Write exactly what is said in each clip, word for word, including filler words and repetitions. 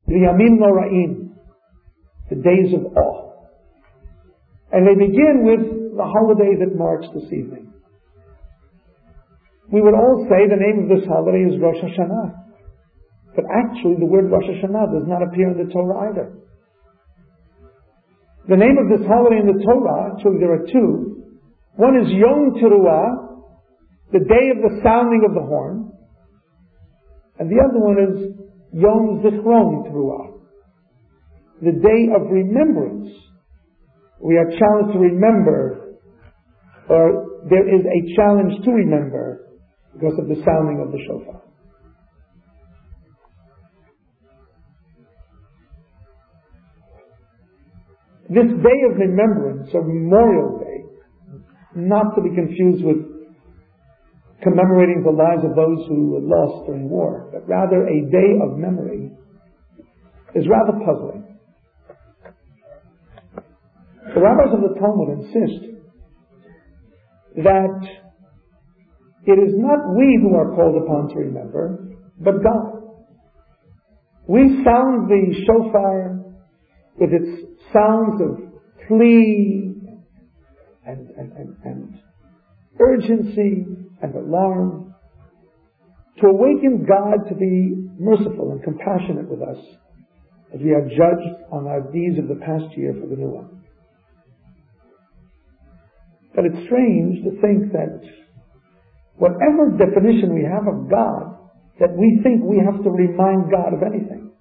the Yamim Noraim, the days of awe. And they begin with the holiday that marks this evening. We would all say the name of this holiday is Rosh Hashanah. But actually the word Rosh Hashanah does not appear in the Torah either. The name of this holiday in the Torah, actually there are two. One is Yom Teruah, the day of the sounding of the horn. And the other one is Yom Zichron Teruah, the day of remembrance. We are challenged to remember, or there is a challenge to remember because of the sounding of the shofar. This day of remembrance, or Memorial Day, not to be confused with commemorating the lives of those who were lost during war, but rather a day of memory, is rather puzzling. The rabbis of the Talmud insist that it is not we who are called upon to remember, but God. We sound the shofar with its sounds of plea and, and, and, and urgency and alarm to awaken God to be merciful and compassionate with us as we are judged on our deeds of the past year for the new one. But it's strange to think that whatever definition we have of God, that we think we have to remind God of anything.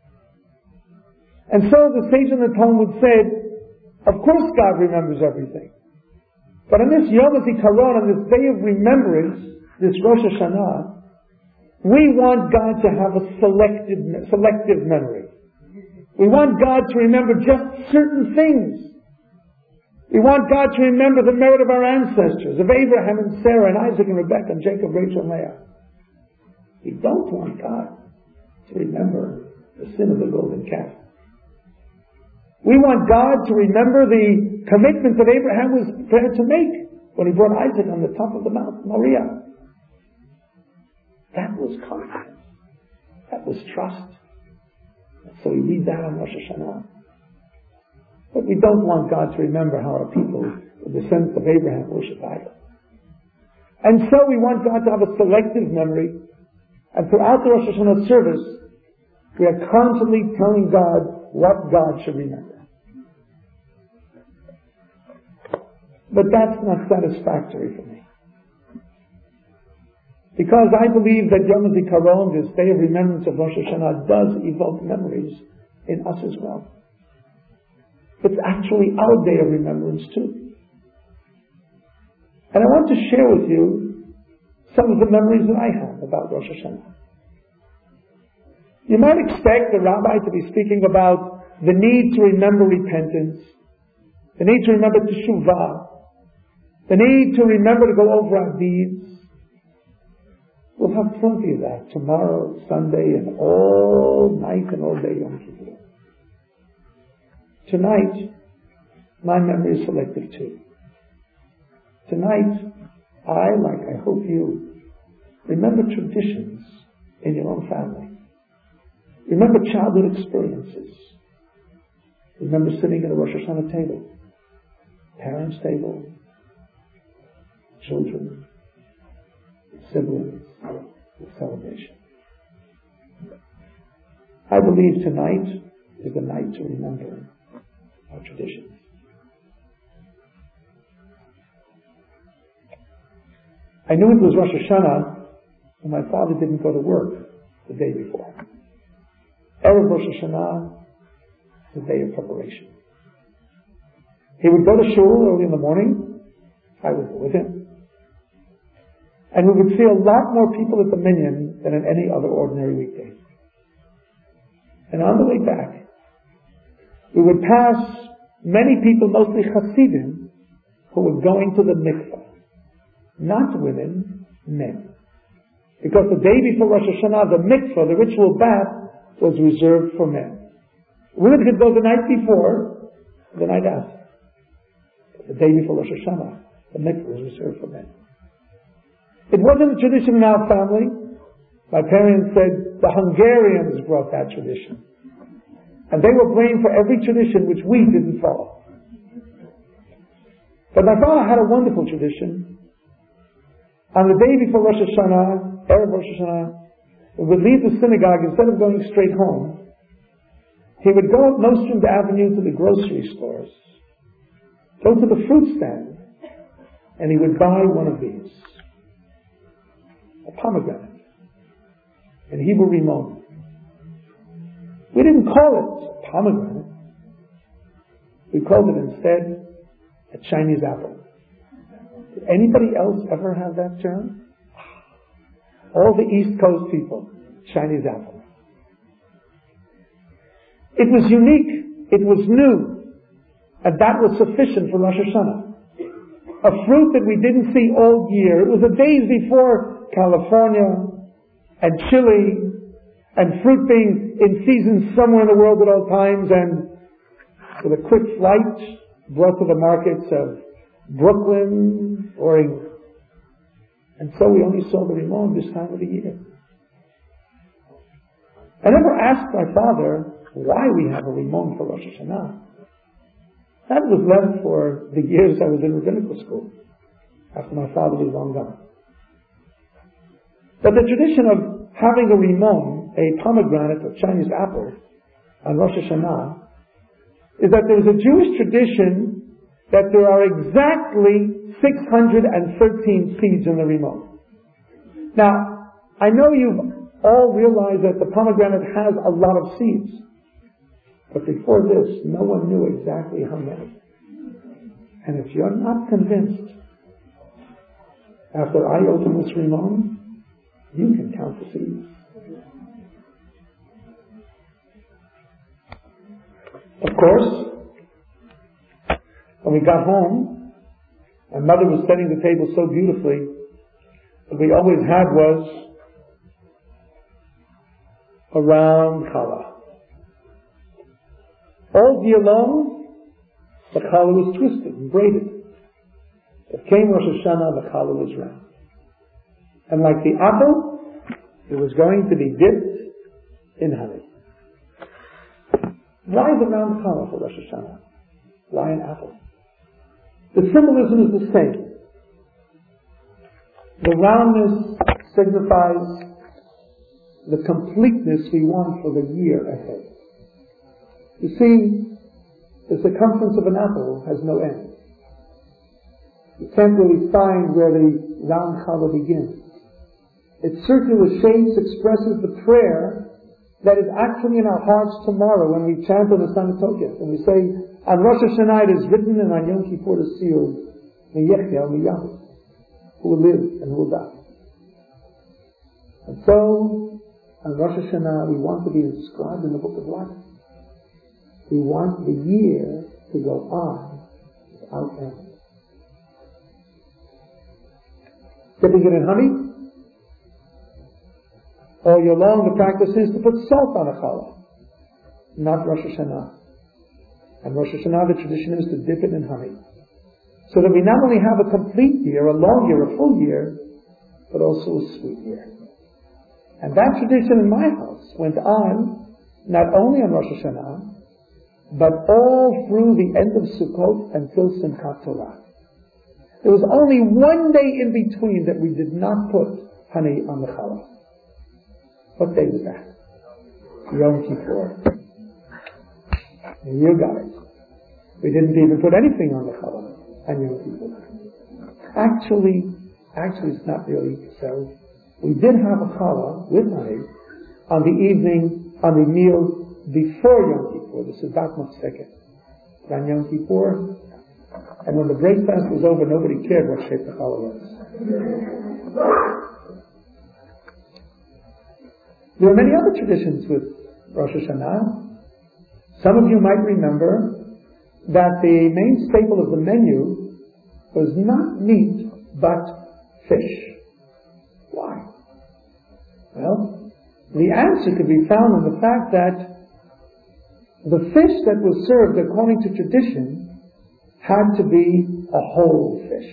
And so the sage in the Talmud said, of course God remembers everything. But on this Yom HaZikaron, on this day of remembrance, this Rosh Hashanah, we want God to have a selective, selective memory. We want God to remember just certain things. We want God to remember the merit of our ancestors, of Abraham and Sarah and Isaac and Rebekah and Jacob, Rachel and Leah. We don't want God to remember the sin of the golden calf. We want God to remember the commitment that Abraham was prepared to make when he brought Isaac on the top of the Mount Moriah. That was confidence. That was trust. So we read that on Rosh Hashanah. But we don't want God to remember how our people, the descendants of Abraham, worship idols. And so we want God to have a selective memory. And throughout the Rosh Hashanah service, we are constantly telling God what God should remember. But that's not satisfactory for me. Because I believe that Yom HaZikaron, this day of remembrance of Rosh Hashanah, does evoke memories in us as well. It's actually our day of remembrance too. And I want to share with you some of the memories that I have about Rosh Hashanah. You might expect the rabbi to be speaking about the need to remember repentance, the need to remember teshuvah, the need to remember to go over our deeds. We'll have plenty of that tomorrow, Sunday, and all night and all day Yom Kippur. Tonight, my memory is selective too. Tonight, I, like I hope you, remember traditions in your own family. Remember childhood experiences. Remember sitting at a Rosh Hashanah table, parents' table, children, siblings, with celebration. I believe tonight is the night to remember our traditions. I knew it was Rosh Hashanah when my father didn't go to work the day before. Erev Rosh Hashanah is a day of preparation. He would go to shul early in the morning. I would go with him. And we would see a lot more people at the minyan than in any other ordinary weekday. And on the way back, we would pass many people, mostly Hasidim, who were going to the mikvah. Not women, men. Because the day before Rosh Hashanah, the mikvah, the ritual bath, was reserved for men. Women could go the night before, the night after. The day before Rosh Hashanah, the mikvah was reserved for men. It wasn't a tradition in our family. My parents said the Hungarians brought that tradition. And they were blamed for every tradition which we didn't follow. But my father had a wonderful tradition. On the day before Rosh Hashanah, Erev Rosh Hashanah, he would leave the synagogue, instead of going straight home, he would go up Nostrand Avenue to the grocery stores, go to the fruit stand, and he would buy one of these. A pomegranate. In Hebrew, rimon. We didn't call it pomegranate. We called it instead a Chinese apple. Did anybody else ever have that term? All the East Coast people, Chinese apple. It was unique, it was new, and that was sufficient for Rosh Hashanah. A fruit that we didn't see all year. It was the days before California and Chile and fruit being in season somewhere in the world at all times, and with a quick flight brought to the markets of Brooklyn or England. And so we only saw the rimon this time of the year. I never asked my father why we have a rimon for Rosh Hashanah. That was left for the years I was in rabbinical school, after my father was long gone. But the tradition of having a rimon, a pomegranate or Chinese apple, on Rosh Hashanah, is that there is a Jewish tradition that there are exactly six hundred thirteen seeds in the rimon. Now, I know you've all realized that the pomegranate has a lot of seeds. But before this, no one knew exactly how many. And if you're not convinced, after I open this rimon, you can count the seeds. Of course, when we got home, my mother was setting the table so beautifully, what we always had was a round challah. All year long, the challah was twisted and braided. It came Rosh Hashanah, the challah was round. And like the apple, it was going to be dipped in honey. Why the round challah for Rosh Hashanah? Why an apple? The symbolism is the same. The roundness signifies the completeness we want for the year ahead. You see, the circumference of an apple has no end. You can't really find where the round challah begins. Its circular shapes expresses the prayer that is actually in our hearts tomorrow when we chant on the Song of Tokef. And we say, on Rosh Hashanah it is written, and on Yom Kippur it is sealed, Meyechya Meyahud, who will live and who will die. And so, on Rosh Hashanah we want to be inscribed in the Book of Life. We want the year to go on without end. Dipping it in honey? All year long the practice is to put salt on a challah, not Rosh Hashanah. And Rosh Hashanah the tradition is to dip it in honey. So that we not only have a complete year, a long year, a full year, but also a sweet year. And that tradition in my house went on not only on Rosh Hashanah, but all through the end of Sukkot until Simchat Torah. There was only one day in between that we did not put honey on the challah. What day was that? Yom Kippur. And you got it. We didn't even put anything on the challah on Yom Kippur. Actually, actually it's not really so. We did have a challah with honey on the evening, on the meal before Yom Kippur, the Seudat Mafseket. On Yom Kippur, and when the break fast was over, nobody cared what shape the challah was. There are many other traditions with Rosh Hashanah. Some of you might remember that the main staple of the menu was not meat, but fish. Why? Well, the answer could be found in the fact that the fish that was served according to tradition had to be a whole fish.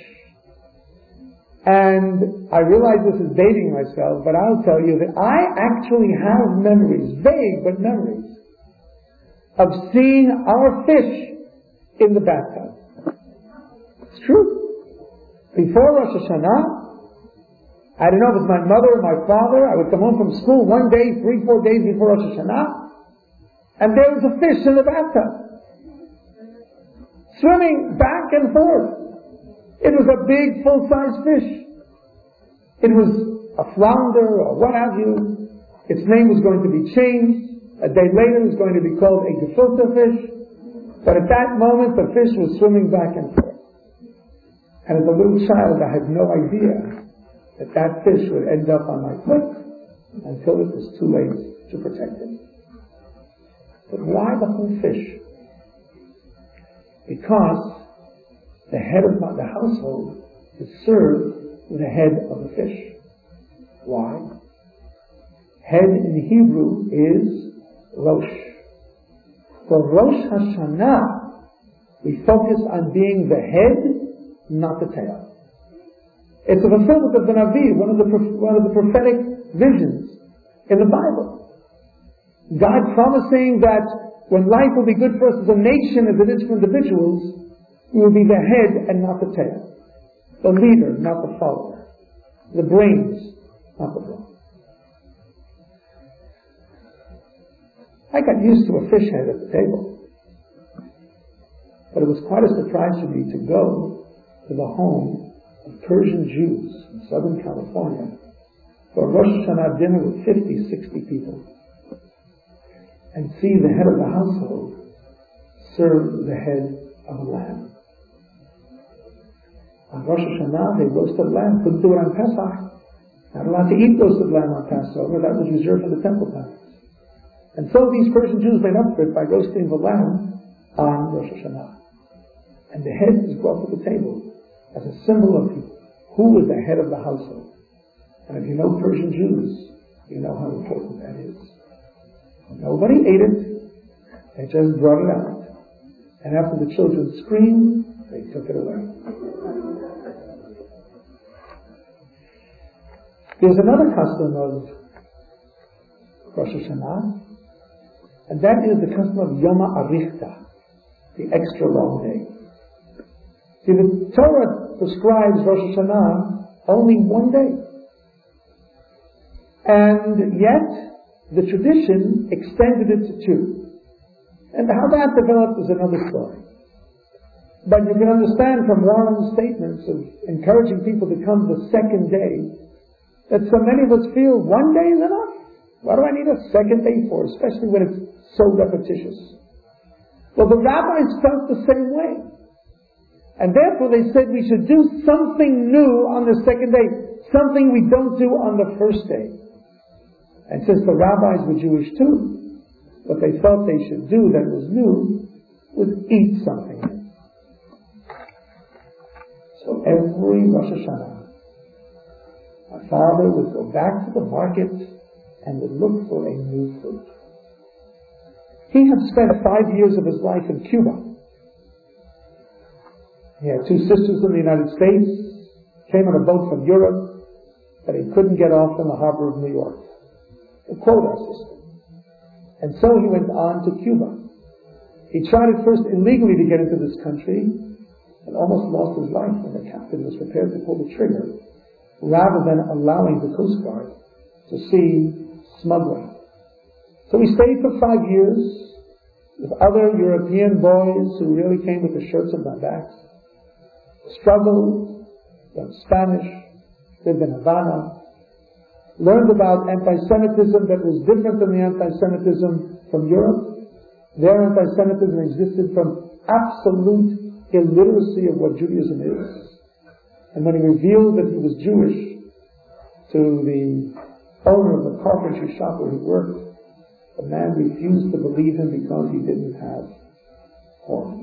And I realize this is dating myself, but I'll tell you that I actually have memories, vague but memories, of seeing our fish in the bathtub. It's true. Before Rosh Hashanah, I don't know if it's my mother or my father, I would come home from school one day, three, four days before Rosh Hashanah, and there was a fish in the bathtub, swimming back and forth. It was a big, full-size fish. It was a flounder or what have you. Its name was going to be changed. A day later it was going to be called a gefilte fish. But at that moment the fish was swimming back and forth. And as a little child I had no idea that that fish would end up on my foot until it was too late to protect it. But why the whole fish? Because the head of the household is served with the head of the fish. Why? Head in Hebrew is Rosh. For Rosh Hashanah, we focus on being the head, not the tail. It's a fulfillment of the Navi, one of the, one of the prophetic visions in the Bible. God promising that when life will be good for us as a nation, as it is for individuals, we will be the head and not the tail. The leader, not the follower. The brains, not the brain. I got used to a fish head at the table. But it was quite a surprise for me to go to the home of Persian Jews in Southern California for a Rosh Hashanah dinner with fifty, sixty people and see the head of the household serve the head of a lamb. On Rosh Hashanah, they roasted lamb. Couldn't do it on Pesach. Not allowed to eat roasted lamb on Passover. That was reserved for the temple times. And so these Persian Jews made up for it by roasting the lamb on Rosh Hashanah. And the head is brought to the table as a symbol of who is the head of the household. And if you know Persian Jews, you know how important that is. Nobody ate it. They just brought it out. And after the children screamed, they took it away. There's another custom of Rosh Hashanah, and that is the custom of Yom HaArichta, the extra long day. See, the Torah prescribes Rosh Hashanah only one day. And yet, the tradition extended it to two. And how that developed is another story. But you can understand from Warren's statements of encouraging people to come the second day, that so many of us feel one day is enough. What do I need a second day for, especially when it's so repetitious? Well, the rabbis felt the same way. And therefore they said we should do something new on the second day, something we don't do on the first day. And since the rabbis were Jewish too, what they thought they should do that was new was eat something new. So every Rosh Hashanah, my father would go back to the market and would look for a new fruit. He had spent five years of his life in Cuba. He had two sisters in the United States, came on a boat from Europe, but he couldn't get off in the harbor of New York. A quota system. And so he went on to Cuba. He tried at first illegally to get into this country and almost lost his life when the captain was prepared to pull the trigger, rather than allowing the Coast Guard to see smuggling. So he stayed for five years with other European boys who really came with the shirts on their backs, struggled, learned Spanish, lived in Havana, learned about anti-Semitism that was different than the anti-Semitism from Europe. Their anti-Semitism existed from absolute illiteracy of what Judaism is. And when he revealed that he was Jewish to the owner of the carpentry shop where he worked, the man refused to believe him because he didn't have horns.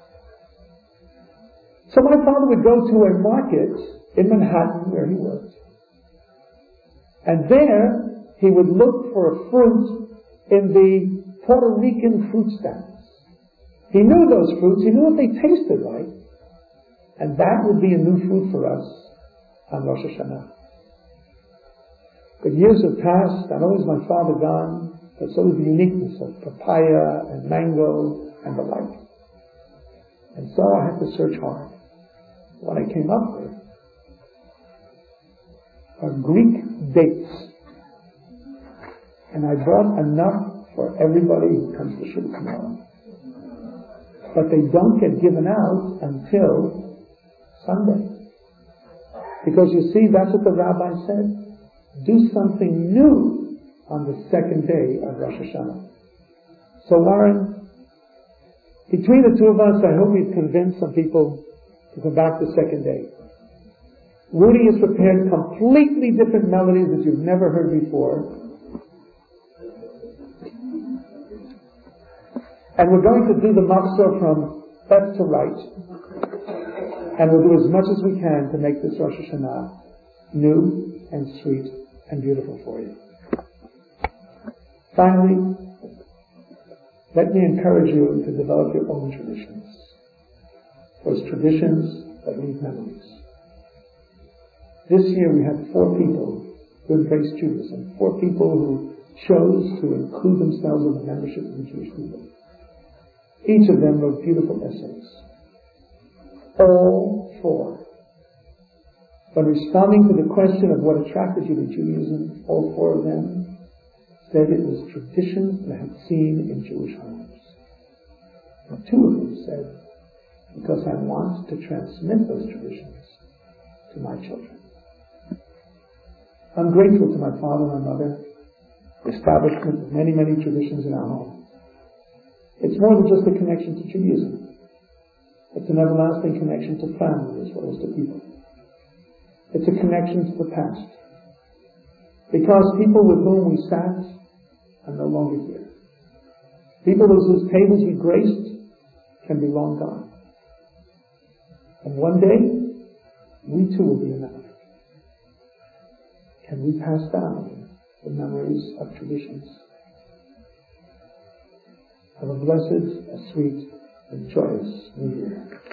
So my father would go to a market in Manhattan where he worked. And there he would look for a fruit in the Puerto Rican fruit stands. He knew those fruits, he knew what they tasted like. And that would be a new fruit for us on Rosh Hashanah. But years have passed, not only is my father gone, but so is the uniqueness of papaya and mango and the like. And so I had to search hard. What I came up with are Greek dates. And I bought enough for everybody who comes to Shul tomorrow. But they don't get given out until Sunday. Because you see, that's what the rabbi said. Do something new on the second day of Rosh Hashanah. So Warren, between the two of us, I hope we've convinced some people to come back the second day. Rudy has prepared completely different melodies that you've never heard before. And we're going to do the machzor from left to right. And we'll do as much as we can to make this Rosh Hashanah new and sweet and beautiful for you. Finally, let me encourage you to develop your own traditions. Those traditions that leave memories. This year we had four people who embraced Judaism. Four people who chose to include themselves in the membership of the Jewish people. Each of them wrote beautiful essays. All four. When responding to the question of what attracted you to Judaism, all four of them said it was traditions they had seen in Jewish homes. And two of them said, because I want to transmit those traditions to my children. I'm grateful to my father and my mother, the establishment of many, many traditions in our home. It's more than just a connection to Judaism. It's an everlasting connection to family as well as to people. It's a connection to the past. Because people with whom we sat are no longer here. People whose tables we graced can be long gone. And one day, we too will be enough. Can we pass down the memories of traditions? Have a blessed, a sweet, and joyous New Year.